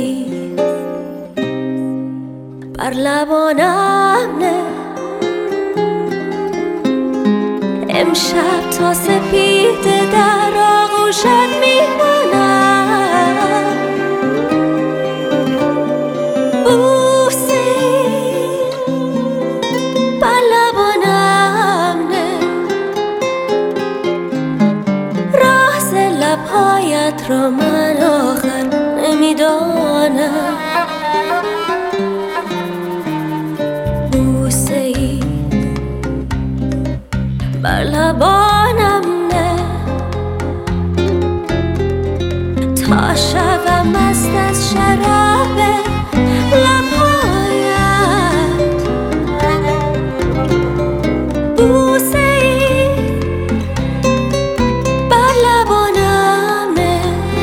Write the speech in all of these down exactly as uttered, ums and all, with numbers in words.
ای بر لبانم نه، امشب تا سپیده در آغوشت میمانم. بوسه ای بر لبانم نه، راز لبهایت را من آخر نمیدانم. بوسه ای بر لبانم نه، تا شبم مست از شراب لبهایت. بوسه ای بر لبانم نه،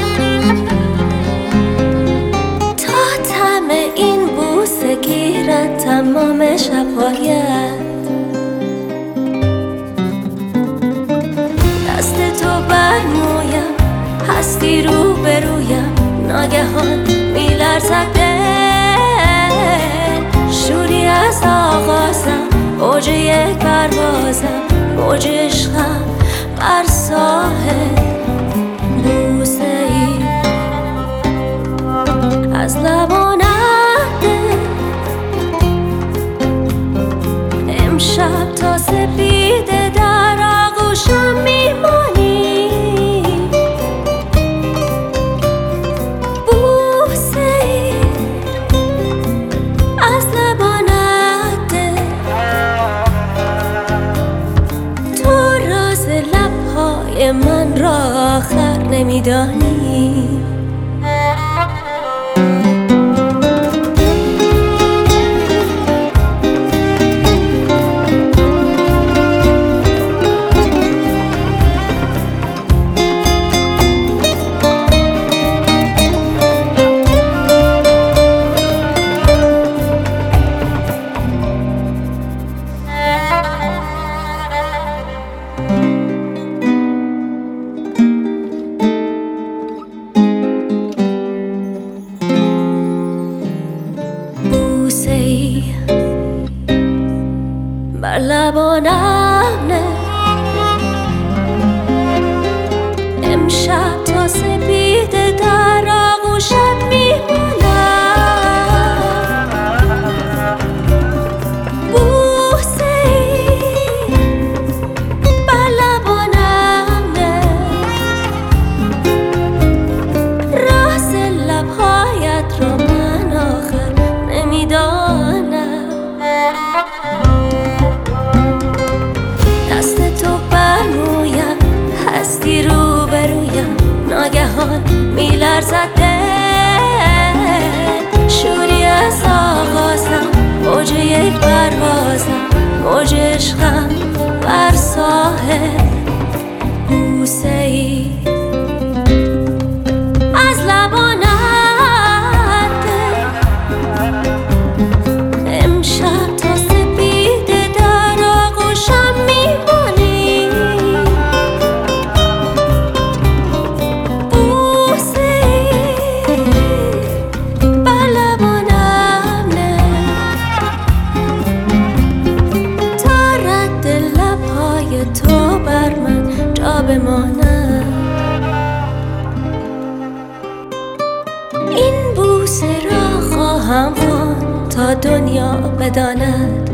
تا طعم این بوسه گیرد تمام شبهایت. دست تو بر مویم، هستی رو به رویم، ناگهان میلرزد دل. شوری از آغازم، اوج یک پروازم، موج عشقم بر ساحل. بوسه ای از لبانت ده، امشب تا سپیده در آغوشم میمانی. بوسه ای از لبانت ده، تو راز لبهای من را آخر نمیدانی. بوسه ای بر لبانم نه، امشب تا سپیده در آغوشت میمانم. بوسه ای بر لبانم نه، راز لبهایت را من آخر نمیدانم. دست تو بر مویم، هستی رو به رویم، ناگهان میلرزد دل. شوری از آغازم، اوج یک پروازم، موج عشقم بر ساحل. بوسه ای از لبانت ده، امشب تا سپیده در آغوشم میمانی. بوسه ای بر لبانم نه، تا رد لبهای تو بر من جا بمانم. این بوسه را خواهم خواند تا دنیا بداند